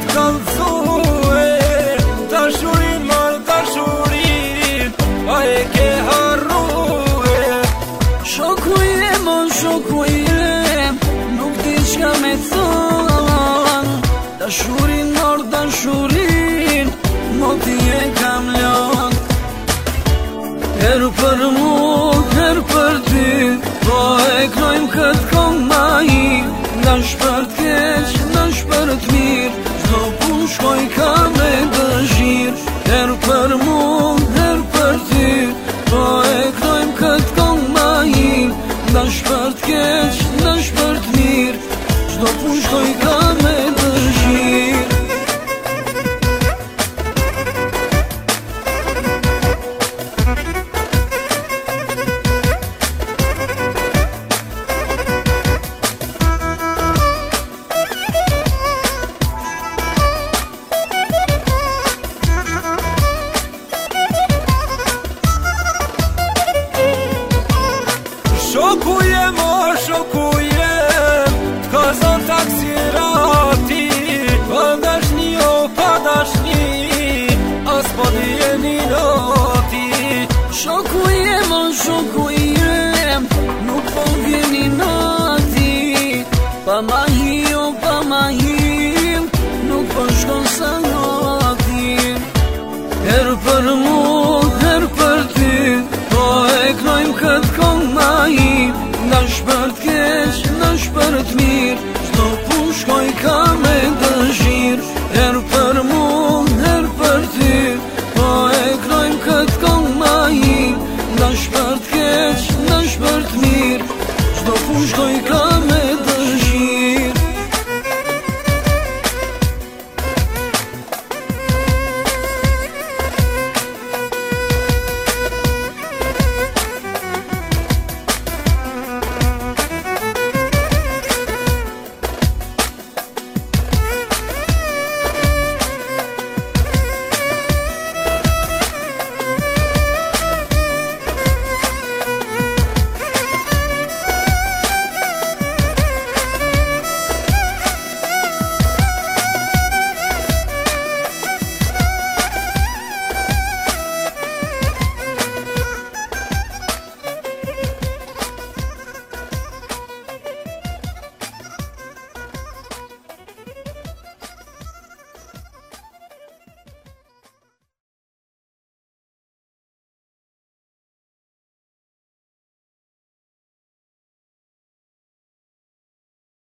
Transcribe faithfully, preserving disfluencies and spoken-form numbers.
t'kan thue, dashurin marr dashurin, a e ke harrue. Shoku jem, o shoku jem, nuk di qka me thon. Dashurin marr dashurin, mo ti e kam lon. Her për mu, her për ty, po e knojmë këtë